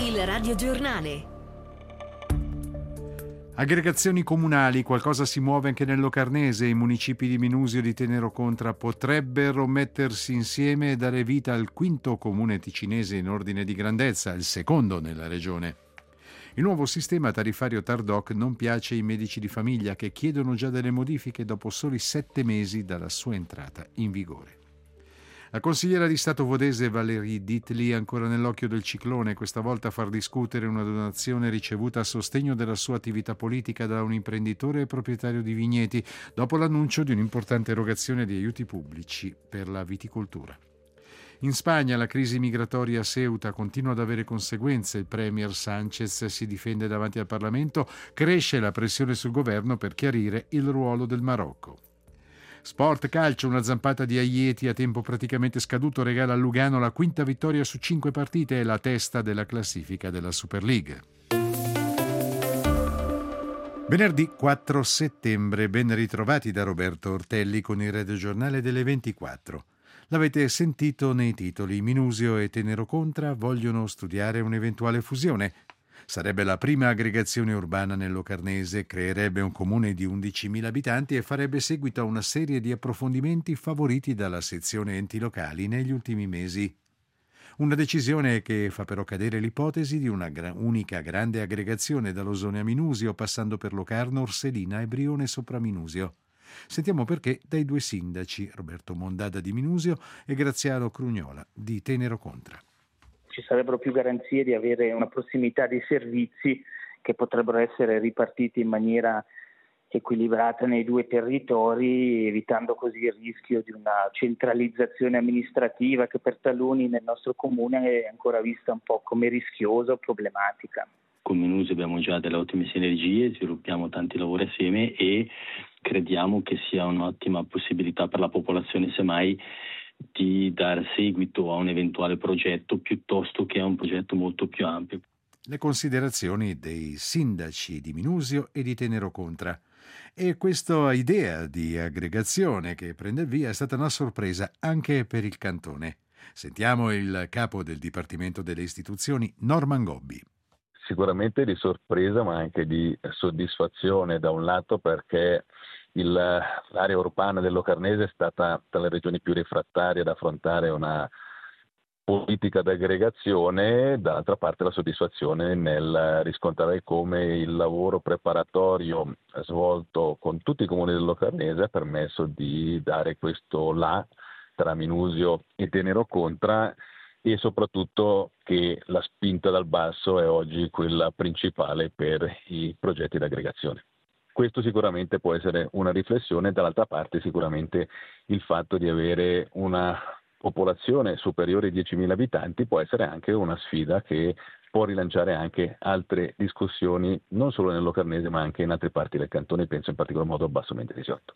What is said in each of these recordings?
Il radiogiornale. Aggregazioni comunali, qualcosa si muove anche nel Locarnese. I municipi di Minusio e di Tenero Contra potrebbero mettersi insieme e dare vita al quinto comune ticinese in ordine di grandezza, il secondo nella regione. Il nuovo sistema tariffario TARDOC non piace ai medici di famiglia che chiedono già delle modifiche dopo soli 7 mesi dalla sua entrata in vigore. La consigliera di Stato vodese Valérie Ditli è ancora nell'occhio del ciclone, questa volta a far discutere una donazione ricevuta a sostegno della sua attività politica da un imprenditore e proprietario di vigneti, dopo l'annuncio di un'importante erogazione di aiuti pubblici per la viticoltura. In Spagna la crisi migratoria a Ceuta continua ad avere conseguenze. Il premier Sánchez si difende davanti al Parlamento, cresce la pressione sul governo per chiarire il ruolo del Marocco. Sport calcio, una zampata di Aieti a tempo praticamente scaduto regala a Lugano la quinta vittoria su 5 partite e la testa della classifica della Super League. Venerdì 4 settembre, ben ritrovati da Roberto Ortelli con il radiogiornale delle 24. L'avete sentito nei titoli: Minusio e Tenero Contra vogliono studiare un'eventuale fusione. Sarebbe la prima aggregazione urbana nel Locarnese, creerebbe un comune di 11.000 abitanti e farebbe seguito a una serie di approfondimenti favoriti dalla sezione enti locali negli ultimi mesi. Una decisione che fa però cadere l'ipotesi di una unica grande aggregazione dall'Osone a Minusio, passando per Locarno, Orselina e Brione sopra Minusio. Sentiamo perché dai due sindaci, Roberto Mondada di Minusio e Graziano Crugnola di Tenero Contra. Ci sarebbero più garanzie di avere una prossimità dei servizi che potrebbero essere ripartiti in maniera equilibrata nei due territori, evitando così il rischio di una centralizzazione amministrativa che per taluni nel nostro comune è ancora vista un po' come rischiosa o problematica. Con Minusio abbiamo già delle ottime sinergie, sviluppiamo tanti lavori assieme e crediamo che sia un'ottima possibilità per la popolazione, semmai, di dare seguito a un eventuale progetto piuttosto che a un progetto molto più ampio. Le considerazioni dei sindaci di Minusio e di Tenero Contra. E questa idea di aggregazione che prende il via è stata una sorpresa anche per il cantone. Sentiamo il capo del Dipartimento delle Istituzioni, Norman Gobbi. Sicuramente di sorpresa, ma anche di soddisfazione da un lato, perché l'area urbana del Locarnese è stata tra le regioni più refrattarie ad affrontare una politica d'aggregazione, dall'altra parte la soddisfazione nel riscontrare come il lavoro preparatorio svolto con tutti i comuni del Locarnese ha permesso di dare questo là tra Minusio e Tenero Contra, e soprattutto che la spinta dal basso è oggi quella principale per i progetti d'aggregazione. Questo sicuramente può essere una riflessione, dall'altra parte sicuramente il fatto di avere una popolazione superiore ai 10.000 abitanti può essere anche una sfida che può rilanciare anche altre discussioni, non solo nel Locarnese ma anche in altre parti del cantone, penso in particolar modo a Basso Mendrisiotto.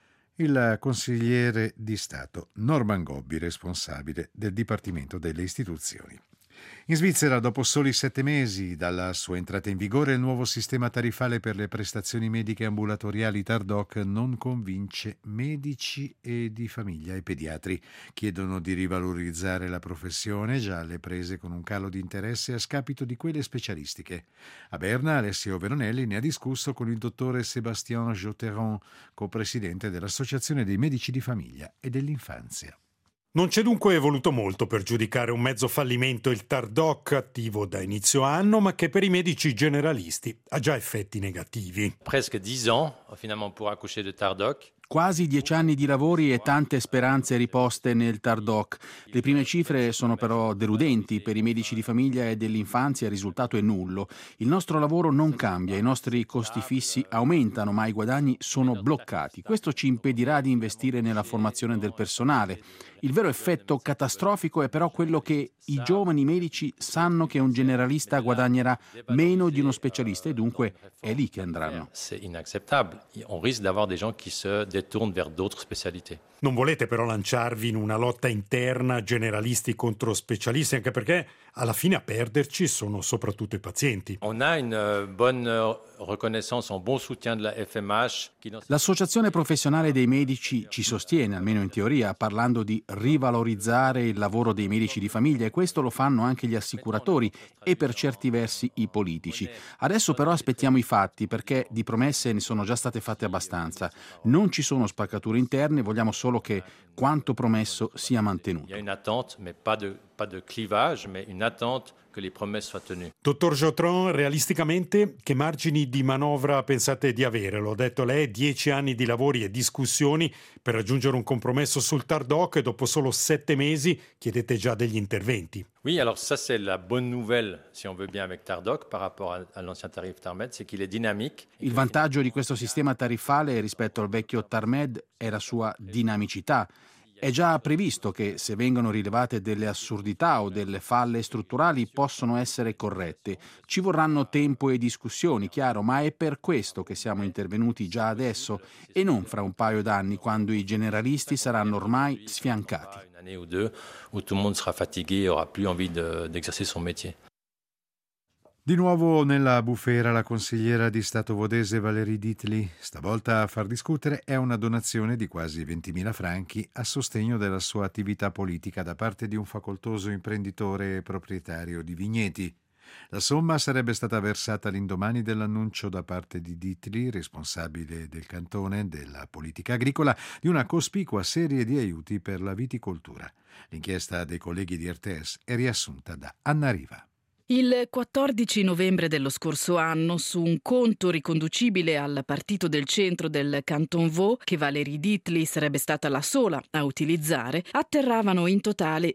Il consigliere di Stato Norman Gobbi, responsabile del Dipartimento delle Istituzioni. In Svizzera, dopo soli 7 mesi dalla sua entrata in vigore, il nuovo sistema tariffale per le prestazioni mediche ambulatoriali TARDOC non convince medici e di famiglia e pediatri. Chiedono di rivalorizzare la professione, già alle prese con un calo di interesse a scapito di quelle specialistiche. A Berna, Alessio Veronelli ne ha discusso con il dottore Sébastien Jotteron, co-presidente dell'Associazione dei Medici di Famiglia e dell'Infanzia. Non c'è dunque voluto molto per giudicare un mezzo fallimento il TARDOC, attivo da inizio anno, ma che per i medici generalisti ha già effetti negativi. Presque 10 ans, finalement, pour accoucher de TARDOC. Quasi 10 anni di lavori e tante speranze riposte nel TARDOC. Le prime cifre sono però deludenti. Per i medici di famiglia e dell'infanzia il risultato è nullo. Il nostro lavoro non cambia, i nostri costi fissi aumentano, ma i guadagni sono bloccati. Questo ci impedirà di investire nella formazione del personale. Il vero effetto catastrofico è però quello che i giovani medici sanno che un generalista guadagnerà meno di uno specialista e dunque è lì che andranno. C'est inacceptable. On risque d'avoir des gens qui se détournent vers d'autres spécialités. Non volete però lanciarvi in una lotta interna generalisti contro specialisti, anche perché alla fine a perderci sono soprattutto i pazienti. On a une bonne reconnaissance, un bon soutien de la FMH. L'Associazione Professionale dei Medici ci sostiene, almeno in teoria, parlando di rivalorizzare il lavoro dei medici di famiglia, e questo lo fanno anche gli assicuratori e per certi versi i politici. Adesso però aspettiamo i fatti, perché di promesse ne sono già state fatte abbastanza. Non ci sono spaccature interne, vogliamo solo che quanto promesso sia mantenuto. Il y a une attente, mais pas de clivage, mais une attente che le promesse soient tenues. Dottor Jotron, realisticamente che margini di manovra pensate di avere? L'ho detto lei, 10 anni di lavori e discussioni per raggiungere un compromesso sul TARDOC e dopo solo 7 mesi chiedete già degli interventi. Oui, alors ça c'est la bonne nouvelle, si on veut bien, avec TARDOC par rapport à l'ancien tarif TARMED, c'est qu'il est dynamique. Il vantaggio di questo sistema tariffale rispetto al vecchio TARMED è la sua dinamicità. È già previsto che se vengono rilevate delle assurdità o delle falle strutturali possono essere corrette. Ci vorranno tempo e discussioni, chiaro, ma è per questo che siamo intervenuti già adesso e non fra un paio d'anni, quando i generalisti saranno ormai sfiancati. Une année ou deux où tout le monde sera fatigué et aura plus envie d'exercer son métier. Di nuovo nella bufera la consigliera di Stato vodese Valérie Dietli. Stavolta a far discutere è una donazione di quasi 20.000 franchi a sostegno della sua attività politica da parte di un facoltoso imprenditore e proprietario di vigneti. La somma sarebbe stata versata all'indomani dell'annuncio da parte di Dietli, responsabile del cantone della politica agricola, di una cospicua serie di aiuti per la viticoltura. L'inchiesta dei colleghi di RTS è riassunta da Anna Riva. Il 14 novembre dello scorso anno, su un conto riconducibile al partito del centro del Canton Vaud, che Valérie Dietli sarebbe stata la sola a utilizzare, atterravano in totale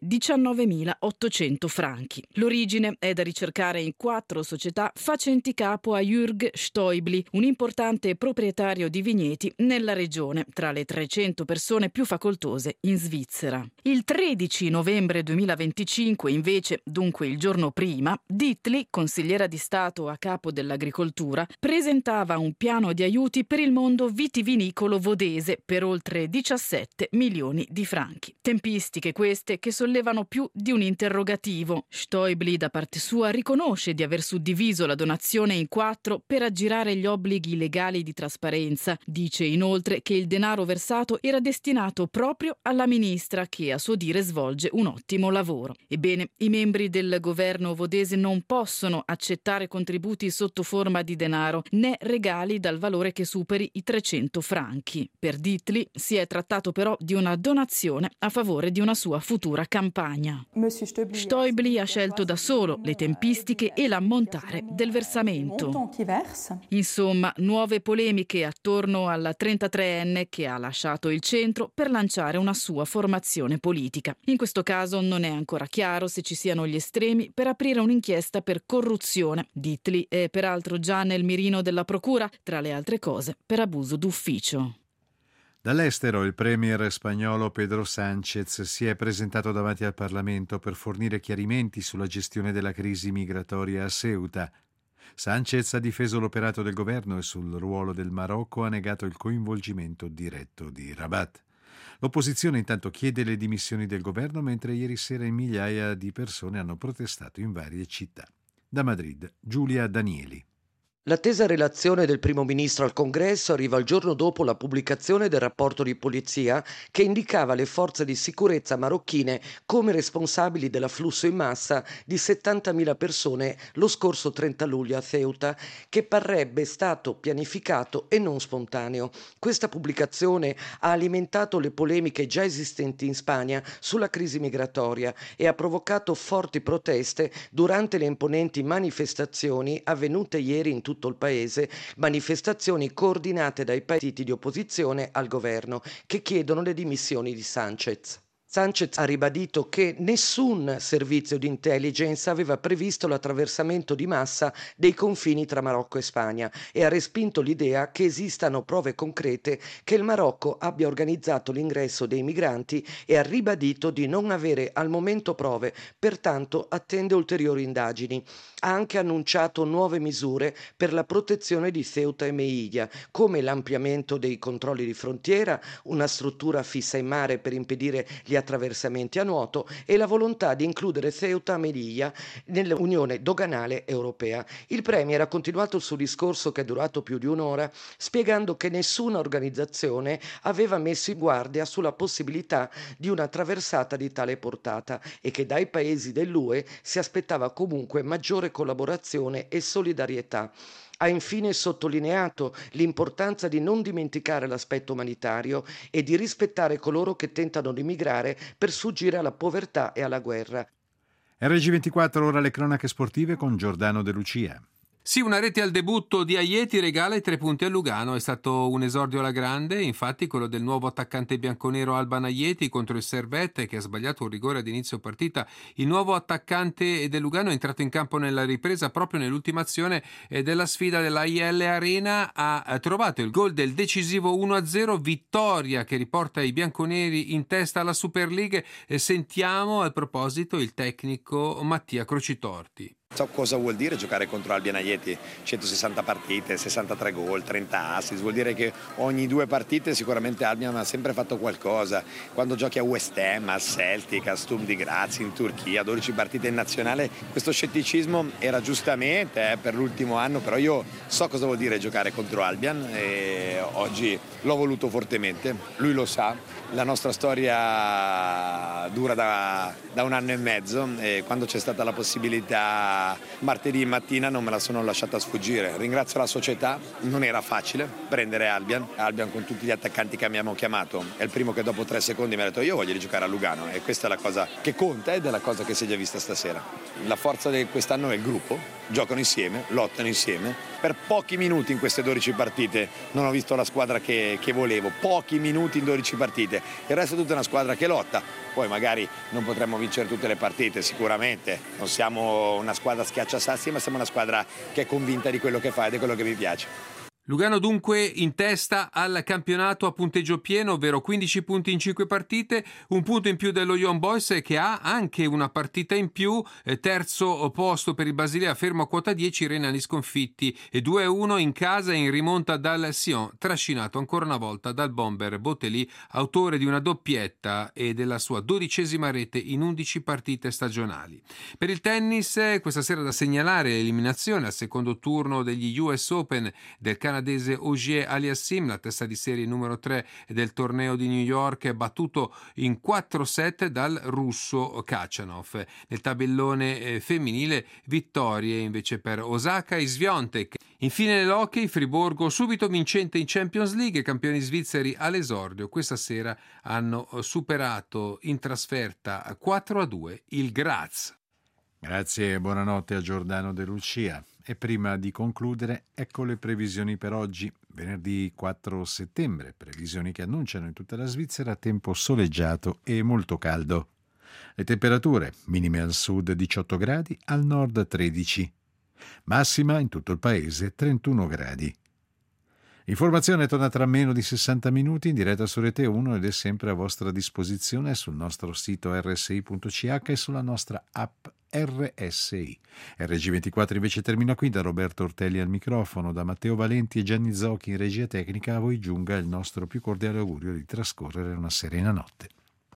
19.800 franchi. L'origine è da ricercare in 4 società facenti capo a Jürg Stoibli, un importante proprietario di vigneti nella regione, tra le 300 persone più facoltose in Svizzera. Il 13 novembre 2025, invece, dunque il giorno prima, Dietli, consigliera di Stato a capo dell'agricoltura, presentava un piano di aiuti per il mondo vitivinicolo vodese per oltre 17 milioni di franchi. Tempistiche queste che sollevano più di un interrogativo. Stoibli, da parte sua, riconosce di aver suddiviso la donazione in 4 per aggirare gli obblighi legali di trasparenza. Dice inoltre che il denaro versato era destinato proprio alla ministra, che a suo dire svolge un ottimo lavoro. Ebbene, i membri del governo vodese non possono accettare contributi sotto forma di denaro né regali dal valore che superi i 300 franchi. Per Dietli si è trattato però di una donazione a favore di una sua futura campagna. Stoibli ha scelto da solo le tempistiche e l'ammontare del versamento. Insomma, nuove polemiche attorno alla 33enne che ha lasciato il centro per lanciare una sua formazione politica. In questo caso non è ancora chiaro se ci siano gli estremi per aprire un'inchiesta per corruzione. Dietli è peraltro già nel mirino della procura, tra le altre cose, per abuso d'ufficio. Dall'estero il premier spagnolo Pedro Sánchez si è presentato davanti al Parlamento per fornire chiarimenti sulla gestione della crisi migratoria a Ceuta. Sánchez ha difeso l'operato del governo e sul ruolo del Marocco ha negato il coinvolgimento diretto di Rabat. L'opposizione intanto chiede le dimissioni del governo, mentre ieri sera migliaia di persone hanno protestato in varie città. Da Madrid, Giulia Danieli. L'attesa relazione del primo ministro al Congresso arriva il giorno dopo la pubblicazione del rapporto di polizia che indicava le forze di sicurezza marocchine come responsabili dell'afflusso in massa di 70.000 persone lo scorso 30 luglio a Ceuta, che parrebbe stato pianificato e non spontaneo. Questa pubblicazione ha alimentato le polemiche già esistenti in Spagna sulla crisi migratoria e ha provocato forti proteste durante le imponenti manifestazioni avvenute ieri in tutto il paese, manifestazioni coordinate dai partiti di opposizione al governo che chiedono le dimissioni di Sánchez. Sánchez ha ribadito che nessun servizio di intelligence aveva previsto l'attraversamento di massa dei confini tra Marocco e Spagna e ha respinto l'idea che esistano prove concrete che il Marocco abbia organizzato l'ingresso dei migranti e ha ribadito di non avere al momento prove, pertanto attende ulteriori indagini. Ha anche annunciato nuove misure per la protezione di Ceuta e Melilla, come l'ampliamento dei controlli di frontiera, una struttura fissa in mare per impedire gli attacchi attraversamenti a nuoto e la volontà di includere Ceuta e Melilla nell'Unione Doganale Europea. Il Premier ha continuato il suo discorso, che è durato più di un'ora, spiegando che nessuna organizzazione aveva messo in guardia sulla possibilità di una traversata di tale portata e che dai paesi dell'UE si aspettava comunque maggiore collaborazione e solidarietà. Ha infine sottolineato l'importanza di non dimenticare l'aspetto umanitario e di rispettare coloro che tentano di migrare per sfuggire alla povertà e alla guerra. RG24, ora le cronache sportive con Giordano De Lucia. Sì, una rete al debutto di Ajeti regala i 3 punti a Lugano. È stato un esordio alla grande, infatti quello del nuovo attaccante bianconero Alban Ajeti contro il Servette, che ha sbagliato un rigore ad inizio partita. Il nuovo attaccante del Lugano è entrato in campo nella ripresa proprio nell'ultima azione della sfida della IL Arena. Ha trovato il gol del decisivo 1-0, vittoria che riporta i bianconeri in testa alla Super League. Sentiamo al proposito il tecnico Mattia Crocitorti. So cosa vuol dire giocare contro Albion Ajeti, 160 partite, 63 gol, 30 assist, vuol dire che ogni 2 partite sicuramente Albion ha sempre fatto qualcosa. Quando giochi a West Ham, al Celtic, a Sturm di Graz in Turchia, 12 partite in nazionale, questo scetticismo era giustamente per l'ultimo anno, però io so cosa vuol dire giocare contro Albion e oggi l'ho voluto fortemente, lui lo sa. La nostra storia dura da 1 anno e mezzo e quando c'è stata la possibilità martedì mattina non me la sono lasciata sfuggire. Ringrazio la società, non era facile prendere Albion con tutti gli attaccanti che abbiamo chiamato. È il primo che dopo 3 secondi mi ha detto io voglio giocare a Lugano e questa è la cosa che conta ed è la cosa che si è già vista stasera. La forza di quest'anno è il gruppo, giocano insieme, lottano insieme. Per pochi minuti in queste 12 partite non ho visto la squadra che volevo, pochi minuti in 12 partite. Il resto è tutta una squadra che lotta, poi magari non potremmo vincere tutte le partite sicuramente, non siamo una squadra schiacciasassi ma siamo una squadra che è convinta di quello che fa ed è quello che mi piace. Lugano dunque in testa al campionato a punteggio pieno, ovvero 15 punti in 5 partite, un punto in più dello Young Boys che ha anche una partita in più, terzo posto per il Basilea fermo a quota 10, Renani sconfitti e 2-1 in casa in rimonta dal Sion, trascinato ancora una volta dal bomber Botelli, autore di una doppietta e della sua 12ª rete in 11 partite stagionali. Per il tennis questa sera da segnalare l'eliminazione al secondo turno degli US Open del canadese Ogier Aliassime, la testa di serie numero 3 del torneo di New York, battuto in 4 set dal russo Khachanov. Nel tabellone femminile vittorie invece per Osaka e Swiatek. Infine nell'hockey Friburgo subito vincente in Champions League, campioni svizzeri all'esordio questa sera hanno superato in trasferta 4-2 il Graz. Grazie e buonanotte a Giordano De Lucia. E prima di concludere, ecco le previsioni per oggi, venerdì 4 settembre, previsioni che annunciano in tutta la Svizzera tempo soleggiato e molto caldo. Le temperature, minime al sud 18 gradi, al nord 13, massima in tutto il paese 31 gradi. L'informazione torna tra meno di 60 minuti in diretta su Rete 1 ed è sempre a vostra disposizione sul nostro sito rsi.ch e sulla nostra app RSI. RG24 invece termina qui. Da Roberto Ortelli al microfono, da Matteo Valenti e Gianni Zocchi in regia tecnica, a voi giunga il nostro più cordiale augurio di trascorrere una serena notte.